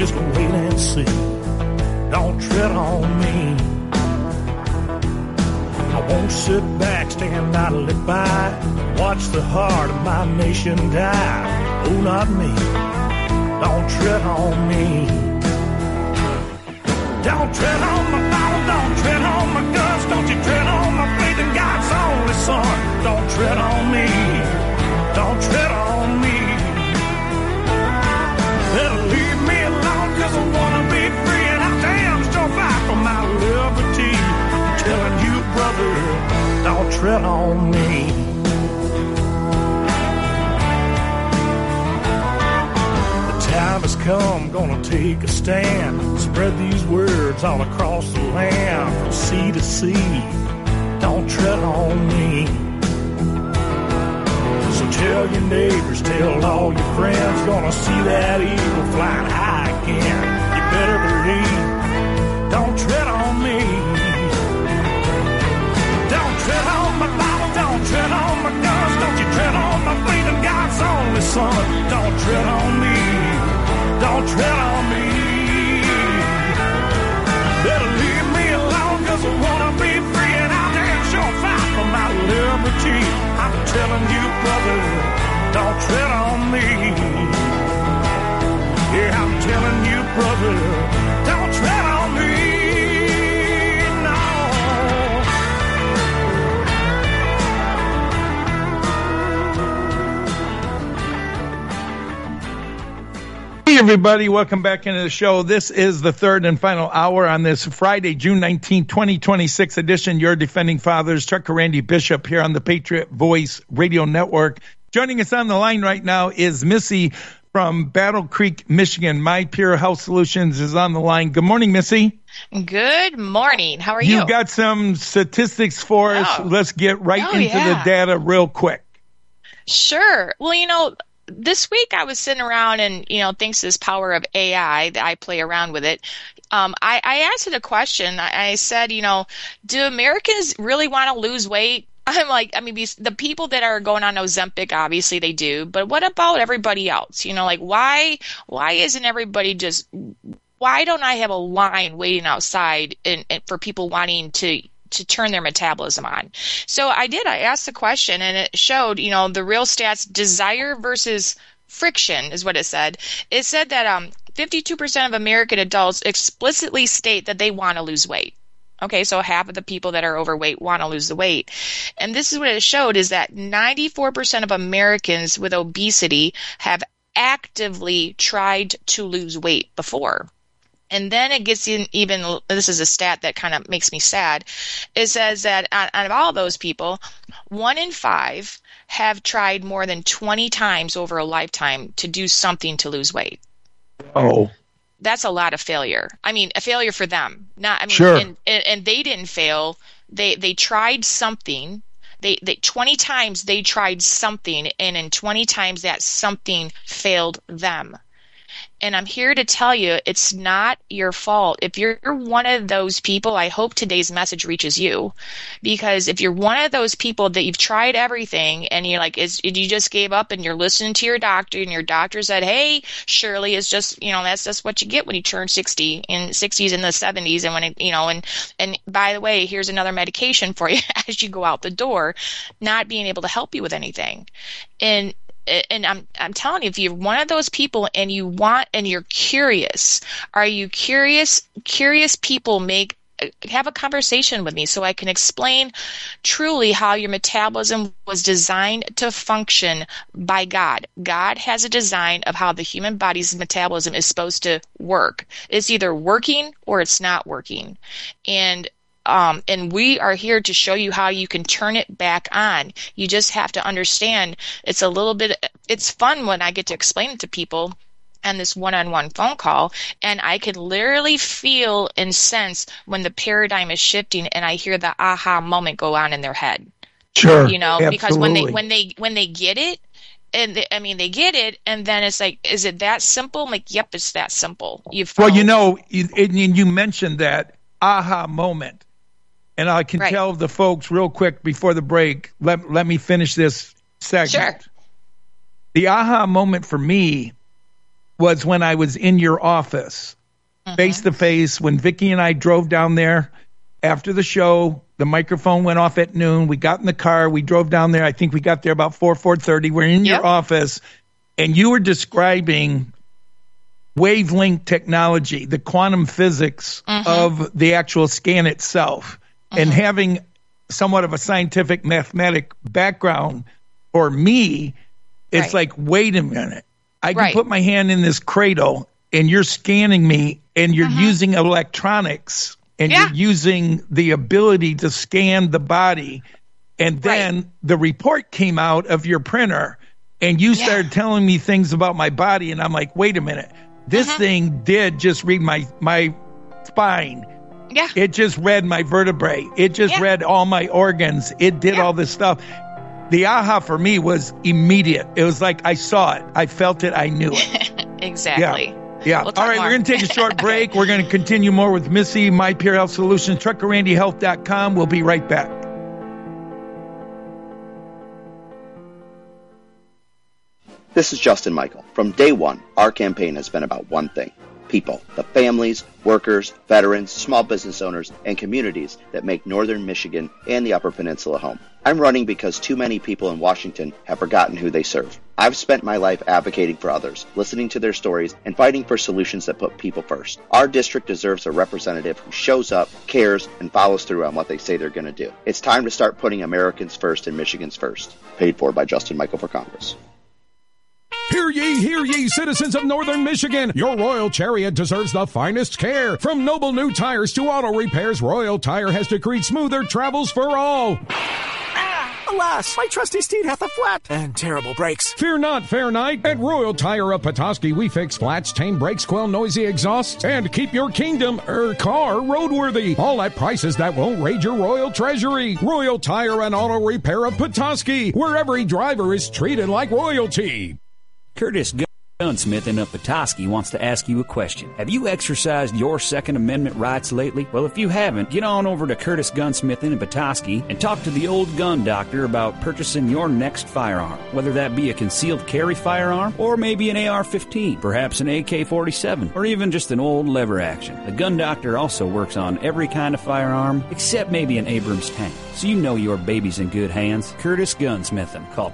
just wait and see. Don't tread on me. I won't sit back, stand idly by, watch the heart of my nation die. Oh, not me. Don't tread on me. Don't tread on my Bible, don't tread on my guns, don't you tread on my faith in God's only Son. Don't tread on me. Don't tread on me. Better leave me alone, 'cause I wanna be free, and I damn sure fight for my liberty. I'm telling you, brother, don't tread on me. The time has come, gonna take a stand, spread these words all across the land, from sea to sea. Don't tread on me. So tell your neighbors, tell all your friends, gonna see that eagle flying high again. You better believe, don't tread on me. Don't tread on my Bible, don't tread on my guns, don't you tread on my faith in God's only Son. Don't tread on me, don't tread on me. Better leave me alone, 'cause I wanna be free, and I'll damn sure fight for my liberty. I'm telling you, brother, don't tread on me. Yeah, I'm telling you, brother, don't tread on me. No. Hey, everybody. Welcome back into the show. This is the third and final hour on this Friday, June 19, 2026 edition. Your Defending Fathers, Trucker Randy Bishop here on the Patriot Voice Radio Network. Joining us on the line right now is Missy from Battle Creek, Michigan. My Pure Health Solutions is on the line. Good morning, Missy. Good morning. How are you? You got some statistics for us. Let's get right into the data real quick. Sure. Well, this week I was sitting around and, thanks to this power of AI that I play around with it, I asked it a question. I said, do Americans really want to lose weight? I'm like, the people that are going on Ozempic, obviously they do, but what about everybody else? Why isn't everybody why don't I have a line waiting outside and for people wanting to turn their metabolism on? So I asked the question, and it showed, the real stats, desire versus friction is what it said. It said that 52% of American adults explicitly state that they want to lose weight. Okay, so half of the people that are overweight want to lose the weight. And this is what it showed, is that 94% of Americans with obesity have actively tried to lose weight before. And then it gets even, this is a stat that kind of makes me sad. It says that out of all those people, 1 in 5 have tried more than 20 times over a lifetime to do something to lose weight. Oh. That's a lot of failure. A failure for them. Sure. And they didn't fail. They tried something. They 20 times they tried something, and in 20 times that something failed them. And I'm here to tell you, it's not your fault. If you're one of those people, I hope today's message reaches you. Because if you're one of those people that you've tried everything and you're like, you just gave up and you're listening to your doctor and your doctor said, hey, Shirley, it's just, that's just what you get when you turn 60, in 60s and the 70s. And when it, and by the way, here's another medication for you as you go out the door, not being able to help you with anything. And I'm telling you, if you're one of those people and you're curious, are you curious? Curious people have a conversation with me so I can explain truly how your metabolism was designed to function by God. God has a design of how the human body's metabolism is supposed to work. It's either working or it's not working. And we are here to show you how you can turn it back on. You just have to understand it's fun when I get to explain it to people on this one-on-one phone call, and I can literally feel and sense when the paradigm is shifting and I hear the aha moment go on in their head. Sure. Because when they get it, and they get it, and then it's like, is it that simple? I'm like, yep, it's that simple. You mentioned that aha moment. And I can tell the folks real quick before the break, let me finish this segment. Sure. The aha moment for me was when I was in your office, face to face, when Vicki and I drove down there after the show. The microphone went off at noon. We got in the car. We drove down there. I think we got there about 4:30. We're in your office, and you were describing wavelength technology, the quantum physics of the actual scan itself, and having somewhat of a scientific mathematic background for me, it's like, wait a minute. I can put my hand in this cradle and you're scanning me and you're using electronics and you're using the ability to scan the body. And then the report came out of your printer and you started telling me things about my body. And I'm like, wait a minute. This thing did just read my spine. Yeah. It just read my vertebrae. It just read all my organs. It did all this stuff. The aha for me was immediate. It was like I saw it. I felt it. I knew it. Exactly. Yeah. All right, we're going to take a short break. We're going to continue more with Missy, My Pure Health Solutions, TruckerRandyHealth.com. We'll be right back. This is Justin Michael. From day one, our campaign has been about one thing: people, the families, workers, veterans, small business owners, and communities that make Northern Michigan and the Upper Peninsula home. I'm running because too many people in Washington have forgotten who they serve. I've spent my life advocating for others, listening to their stories, and fighting for solutions that put people first. Our district deserves a representative who shows up, cares, and follows through on what they say they're going to do. It's time to start putting Americans first and Michigans first. Paid for by Justin Michael for Congress. Hear ye, citizens of Northern Michigan. Your Royal Chariot deserves the finest care. From noble new tires to auto repairs, Royal Tire has decreed smoother travels for all. Alas, my trusty steed hath a flat and terrible brakes. Fear not, fair knight. At Royal Tire of Petoskey, we fix flats, tame brakes, quell noisy exhausts, and keep your car roadworthy. All at prices that won't raid your royal treasury. Royal Tire and Auto Repair of Petoskey, where every driver is treated like royalty. Curtis Gunsmith in Petoskey wants to ask you a question. Have you exercised your Second Amendment rights lately? Well, if you haven't, get on over to Curtis Gunsmith in Petoskey and talk to the old gun doctor about purchasing your next firearm. Whether that be a concealed carry firearm or maybe an AR-15, perhaps an AK-47, or even just an old lever action. The gun doctor also works on every kind of firearm except maybe an Abrams tank. So you know your baby's in good hands. Curtis Gunsmith. Call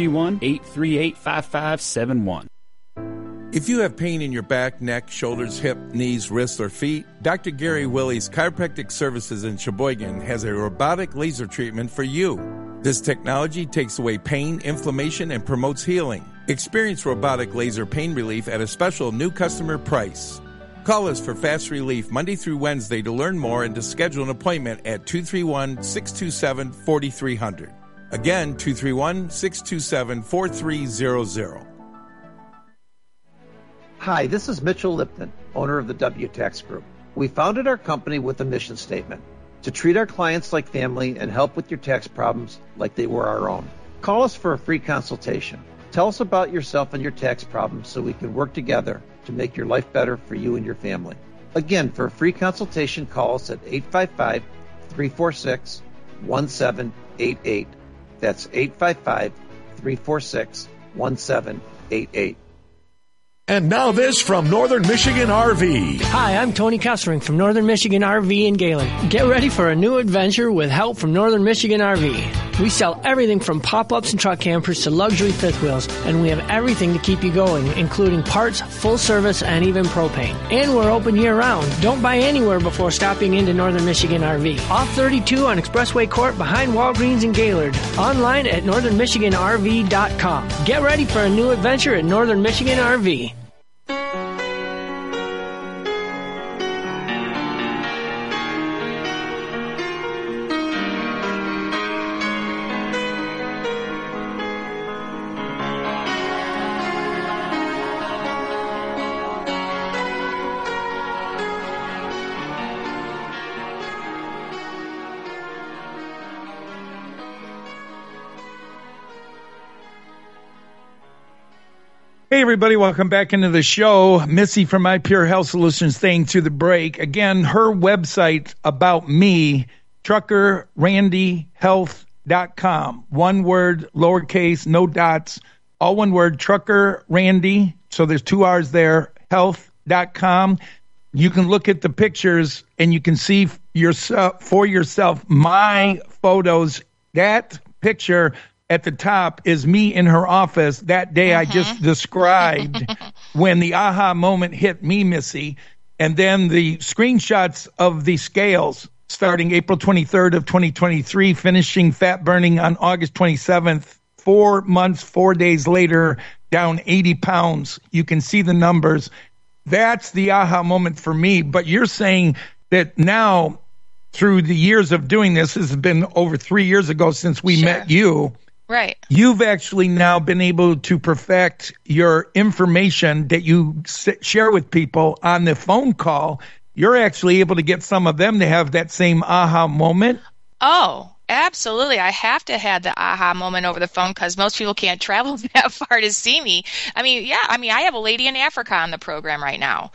231-838-5571. If you have pain in your back, neck, shoulders, hip, knees, wrists, or feet, Dr. Gary Willie's Chiropractic Services in Sheboygan has a robotic laser treatment for you. This technology takes away pain, inflammation, and promotes healing. Experience robotic laser pain relief at a special new customer price. Call us for fast relief Monday through Wednesday to learn more and to schedule an appointment at 231-627-4300. Again, 231-627-4300. Hi, this is Mitchell Lipton, owner of the WTax Group. We founded our company with a mission statement: to treat our clients like family and help with your tax problems like they were our own. Call us for a free consultation. Tell us about yourself and your tax problems so we can work together to make your life better for you and your family. Again, for a free consultation, call us at 855-346-1788. That's 855-346-1788. And now this from Northern Michigan RV. Hi, I'm Tony Kessering from Northern Michigan RV in Gaylord. Get ready for a new adventure with help from Northern Michigan RV. We sell everything from pop-ups and truck campers to luxury fifth wheels, and we have everything to keep you going, including parts, full service, and even propane. And we're open year-round. Don't buy anywhere before stopping into Northern Michigan RV. Off 32 on Expressway Court behind Walgreens in Gaylord. Online at northernmichiganrv.com. Get ready for a new adventure at Northern Michigan RV. Hey, everybody. Welcome back into the show. Missy from My Pure Health Solutions staying through the break. Again, her website about me, TruckerRandyHealth.com. One word, lowercase, no dots, all one word, TruckerRandy, So there's 2 R's there, health.com. You can look at the pictures and you can see for yourself my photos. That picture at the top is me in her office that day I just described when the aha moment hit me, Missy. And then the screenshots of the scales starting April 23rd of 2023, finishing fat burning on August 27th, 4 months, 4 days later, down 80 pounds. You can see the numbers. That's the aha moment for me. But you're saying that now, through the years of doing this has been over 3 years ago since we met you. Right. You've actually now been able to perfect your information that you share with people on the phone call. You're actually able to get some of them to have that same aha moment. Oh, absolutely. I have to have the aha moment over the phone because most people can't travel that far to see me. I have a lady in Africa on the program right now.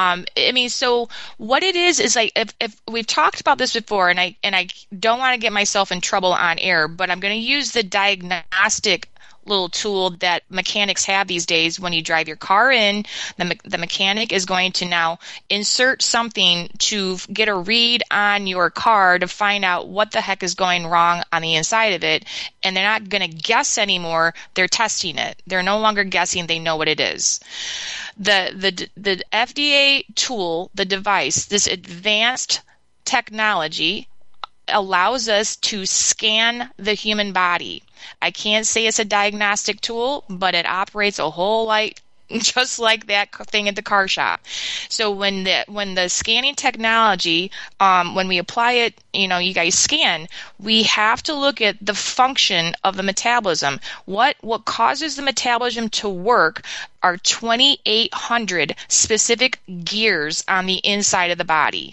So what it is like if we've talked about this before, and I don't want to get myself in trouble on air, but I'm going to use the diagnostic little tool that mechanics have these days. When you drive your car in, the mechanic is going to now insert something to get a read on your car to find out what the heck is going wrong on the inside of it. And they're not going to guess anymore. They're testing it. They're no longer guessing. They know what it is. The FDA tool, the device, this advanced technology allows us to scan the human body. I can't say it's a diagnostic tool, but it operates a whole lot just like that thing at the car shop. So when the scanning technology, when we apply it, you guys scan, we have to look at the function of the metabolism. What causes the metabolism to work are 2,800 specific gears on the inside of the body.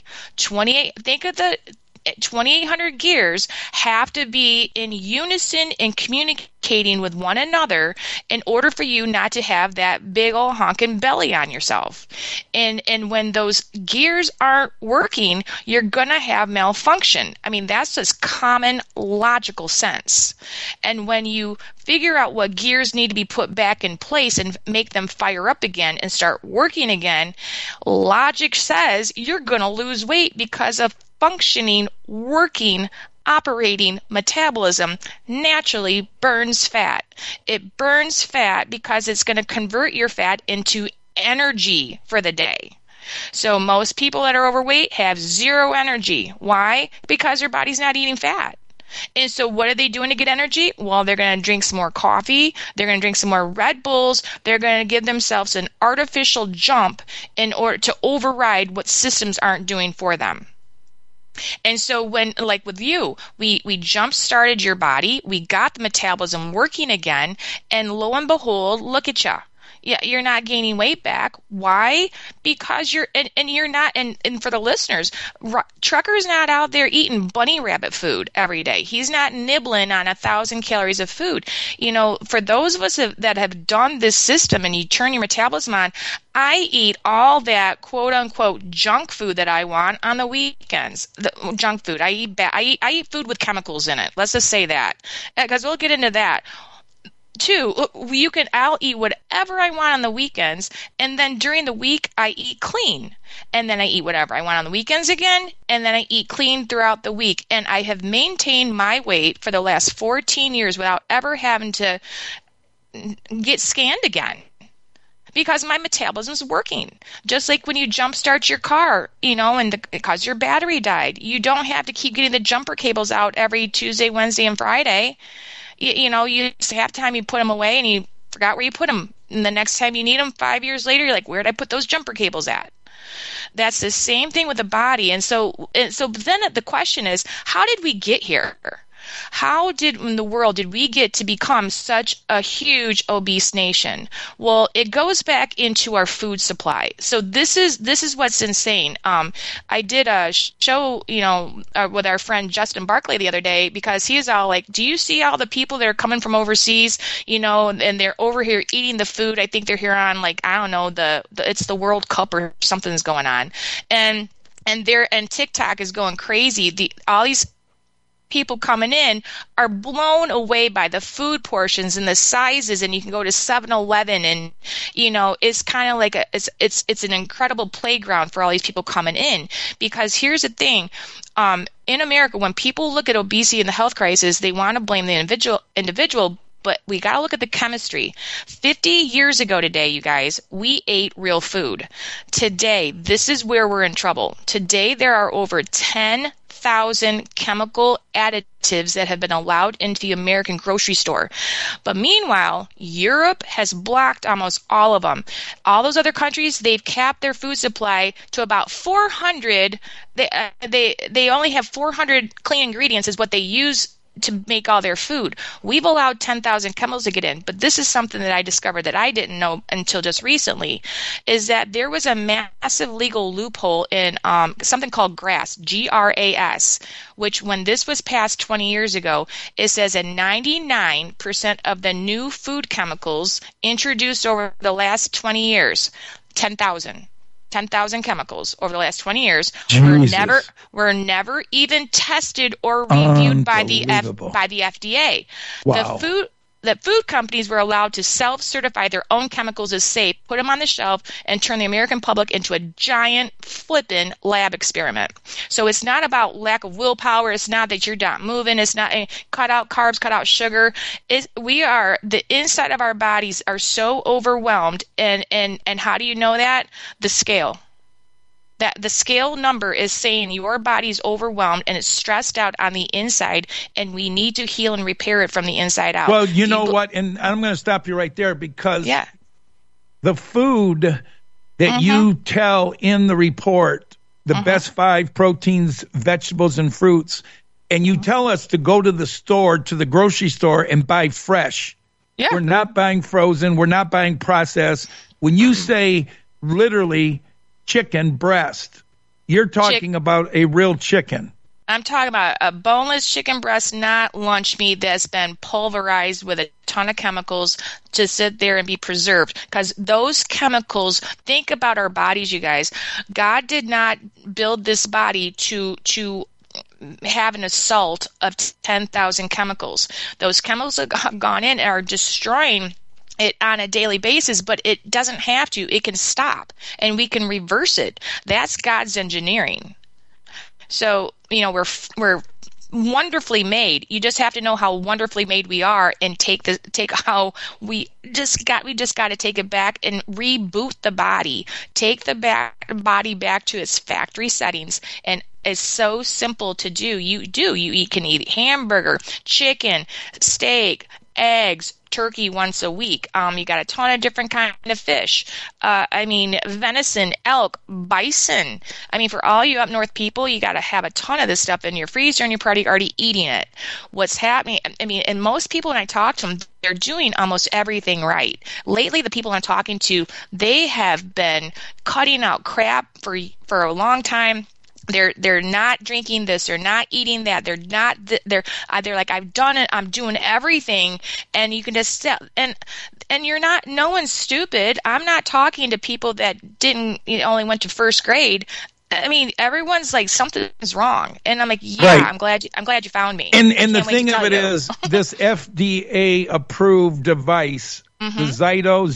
2,800 gears have to be in unison and communicating with one another in order for you not to have that big old honking belly on yourself. And when those gears aren't working, you're going to have malfunction. That's just common logical sense. And when you figure out what gears need to be put back in place and make them fire up again and start working again, logic says you're going to lose weight because of functioning, working, operating metabolism naturally burns fat. It burns fat because it's going to convert your fat into energy for the day. So most people that are overweight have zero energy. Why? Because their body's not eating fat. And so what are they doing to get energy? Well, they're going to drink some more coffee. They're going to drink some more Red Bulls. They're going to give themselves an artificial jump in order to override what systems aren't doing for them. And so when, like with you, we jump-started your body, we got the metabolism working again, and lo and behold, look at you. Yeah, you're not gaining weight back. Why? Because you're not, and for the listeners, Trucker's not out there eating bunny rabbit food every day. He's not nibbling on 1,000 calories of food. For those of us that have done this system and you turn your metabolism on, I eat all that quote unquote junk food that I want on the weekends. The junk food. I eat food with chemicals in it. Let's just say that, because we'll get into that. Two, I'll eat whatever I want on the weekends, and then during the week I eat clean, and then I eat whatever I want on the weekends again, and then I eat clean throughout the week. And I have maintained my weight for the last 14 years without ever having to get scanned again, because my metabolism is working. Just like when you jumpstart your car, because your battery died, you don't have to keep getting the jumper cables out every Tuesday, Wednesday, and Friday. You half the time you put them away and you forgot where you put them. And the next time you need them 5 years later, you're like, where did I put those jumper cables at? That's the same thing with the body. And so then the question is, how did we get here? How in the world did we get to become such a huge obese nation? Well, it goes back into our food supply. So this is what's insane. I did a show, with our friend Justin Barclay the other day, because he's all like, do you see all the people that are coming from overseas, and they're over here eating the food? I think they're here on it's the World Cup or something's going on. And TikTok is going crazy. All these people coming in are blown away by the food portions and the sizes, and you can go to 7-Eleven and it's kind of like it's an incredible playground for all these people coming in. Because here's the thing, in America, when people look at obesity and the health crisis, they want to blame the individual, but we got to look at the chemistry. 50 years ago today, you guys, we ate real food. Today, this is where we're in trouble. Today, there are over 10,000 chemical additives that have been allowed into the American grocery store. But meanwhile, Europe has blocked almost all of them. All those other countries, they've capped their food supply to about 400. They only have 400 clean ingredients is what they use to make all their food. We've allowed 10,000 chemicals to get in, but this is something that I discovered that I didn't know until just recently, is that there was a massive legal loophole in something called GRAS, G-R-A-S, which when this was passed 20 years ago, it says that 99% of the new food chemicals introduced over the last 20 years, 10,000 chemicals over the last 20 years were never even tested or reviewed by the FDA. Wow. The food companies were allowed to self-certify their own chemicals as safe, put them on the shelf, and turn the American public into a giant flippin' lab experiment. So it's not about lack of willpower. It's not that you're not moving. It's not cut out carbs, cut out sugar. The inside of our bodies are so overwhelmed. And how do you know that? The scale. That the scale number is saying your body's overwhelmed and it's stressed out on the inside, and we need to heal and repair it from the inside out. Well, you know what? And I'm going to stop you right there, because the food that you tell in the report, the best 5 proteins, vegetables, and fruits, and you tell us to go to the store, to the grocery store, and buy fresh. Yeah. We're not buying frozen. We're not buying processed. When you say literally chicken breast, you're talking about a real chicken. I'm talking about a boneless chicken breast, not lunch meat that's been pulverized with a ton of chemicals to sit there and be preserved. Because those chemicals, think about our bodies, you guys. God did not build this body to have an assault of 10,000 chemicals. Those chemicals have gone in and are destroying it on a daily basis, but it doesn't have to. It can stop, and we can reverse it. That's God's engineering. So, we're wonderfully made. You just have to know how wonderfully made we are, and take how we just got to take it back and reboot the body. Take the body back to its factory settings, and it's so simple to do. You can eat hamburger, chicken, steak, eggs, turkey once a week. You got a ton of different kind of fish. Venison, elk, bison. For all you up north people, you got to have a ton of this stuff in your freezer, and you're probably already eating it. What's happening? And most people, when I talk to them, they're doing almost everything right. Lately, the people I'm talking to, they have been cutting out crap for a long time. They're not drinking this. They're not eating that. They're like, I've done it. I'm doing everything. And you can just tell. And you're not. No one's stupid. I'm not talking to people that only went to first grade. Everyone's like, something's wrong, and I'm like, yeah, right. I'm glad you found me. And the thing of it is, this FDA approved device, the Zyto,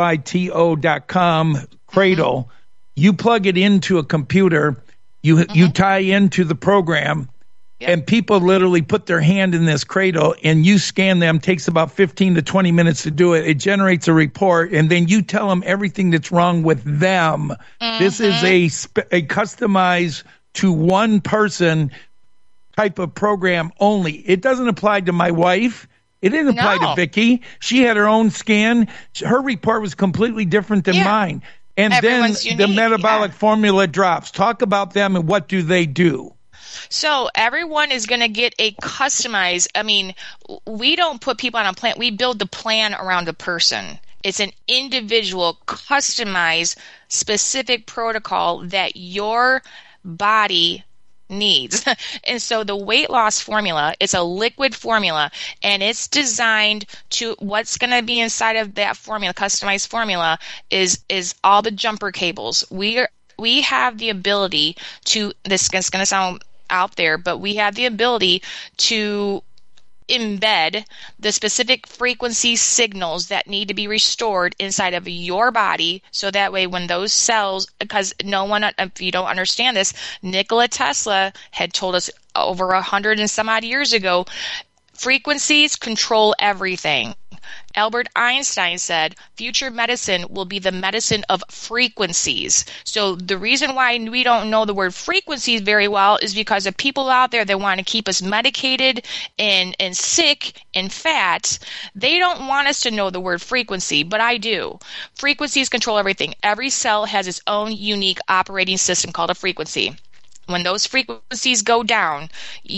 ZYTO.com Cradle, you plug it into a computer. You tie into the program, and people literally put their hand in this cradle, and you scan them. Takes about 15 to 20 minutes to do it. It generates a report, and then you tell them everything that's wrong with them. This is a customized to one person type of program only. It doesn't apply to my wife. It didn't apply to Vicky. She had her own scan. Her report was completely different than mine. And everyone's then unique. The metabolic formula drops. Talk about them and what do they do? So everyone is going to get a customized. We don't put people on a plan. We build the plan around a person. It's an individual, customized, specific protocol that your body needs. And so the weight loss formula, it's a liquid formula, and it's designed to, what's going to be inside of that formula, customized formula, is all the jumper cables. We have the ability to, this is going to sound out there, but we have the ability to embed the specific frequency signals that need to be restored inside of your body, so that way when those cells, because no one, if you don't understand this, Nikola Tesla had told us over 100 and some odd years ago, frequencies control everything. Albert Einstein said, future medicine will be the medicine of frequencies. So the reason why we don't know the word frequencies very well is because of people out there that want to keep us medicated and sick and fat. They don't want us to know the word frequency, but I do. Frequencies control everything. Every cell has its own unique operating system called a frequency. When those frequencies go down,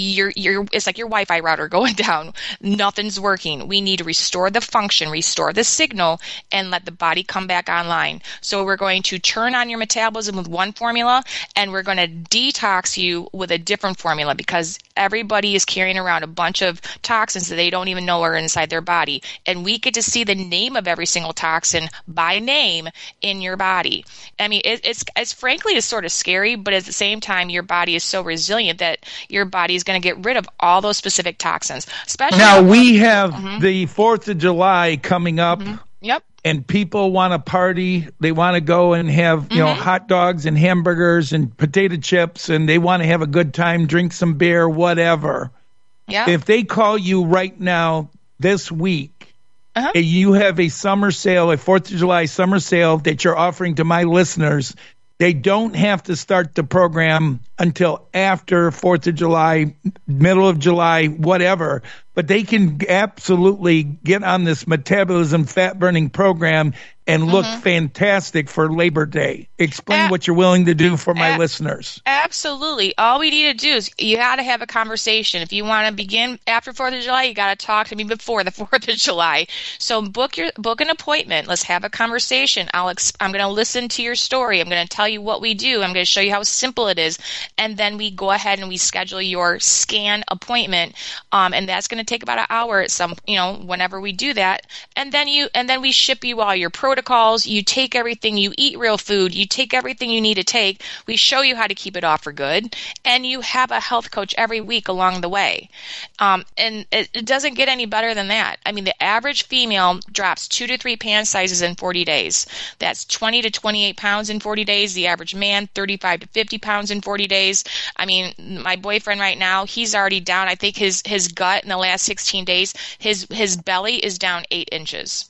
it's like your Wi-Fi router going down. Nothing's working. We need to restore the function, restore the signal, and let the body come back online. So we're going to turn on your metabolism with one formula, and we're going to detox you with a different formula, because everybody is carrying around a bunch of toxins that they don't even know are inside their body. And we get to see the name of every single toxin by name in your body. I mean, it's frankly, it's sort of scary, but at the same time, your body is so resilient that your body is going to get rid of all those specific toxins. Especially now, we have the 4th of July coming up. Yep. And people want to party. They want to go and have, you know, hot dogs and hamburgers and potato chips, and they want to have a good time, drink some beer, whatever. Yeah. If they call you right now this week, you have a summer sale, a 4th of July summer sale that you're offering to my listeners. They don't have to start the program until after 4th of July, middle of July, whatever. But they can absolutely get on this metabolism fat-burning program and look fantastic for Labor Day. Explain what you're willing to do for my listeners. Absolutely. All we need to do is you got to have a conversation. If you want to begin after 4th of July, you got to talk to me before the 4th of July. So book an appointment. Let's have a conversation. I'm going to listen to your story. I'm going to tell you what we do. I'm going to show you how simple it is. And then we go ahead and we schedule your scan appointment. And that's going to take about an hour at whenever we do that. And then we ship you all your protocols. You take everything, you eat real food, you take everything you need to take. We show you how to keep it off for good, and you have a health coach every week along the way. And it doesn't get any better than that. I mean, the average female drops 2 to 3 pant sizes in 40 days. That's 20 to 28 pounds in 40 days. The average man, 35 to 50 pounds in 40 days. I mean, my boyfriend right now, he's already down. I think his gut in the last 16 days, his belly is down 8 inches.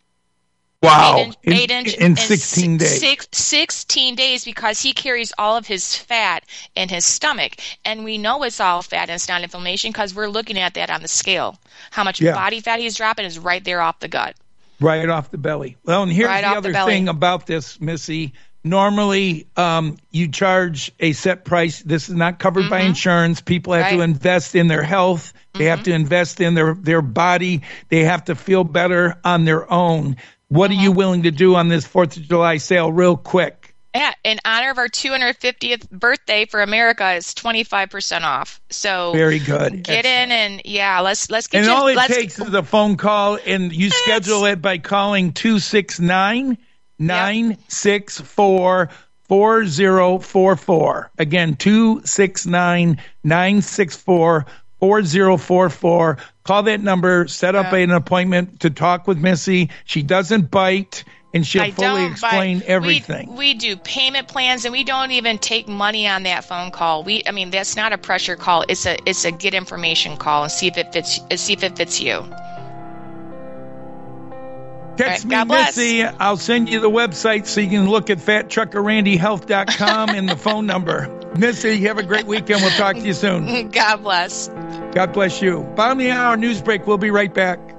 Wow. 8 inches in 16 days. 16 days, because he carries all of his fat in his stomach. And we know it's all fat and it's not inflammation because we're looking at that on the scale. How much body fat he's dropping is right there off the gut. Right off the belly. Well, and here's the other thing about this, Missy. Normally, you charge a set price. This is not covered by insurance. People have to invest in their health. They have to invest in their body. They have to feel better on their own. What are you willing to do on this 4th of July sale real quick? Yeah, in honor of our 250th birthday for America, it's 25% off. So very good. Get in and let's get. And all it takes is a phone call, and you schedule it by calling 269-964-4044. Again, 269-964-4044. Call that number, set up an appointment to talk with Missy. She doesn't bite, and she'll fully explain everything. We do payment plans, and we don't even take money on that phone call. That's not a pressure call. It's a get information call and see if it fits you. Text me, Missy. I'll send you the website so you can look at FatTruckerRandyHealth.com and the phone number. Missy, have a great weekend. We'll talk to you soon. God bless. God bless you. Bottom of the hour news break. We'll be right back.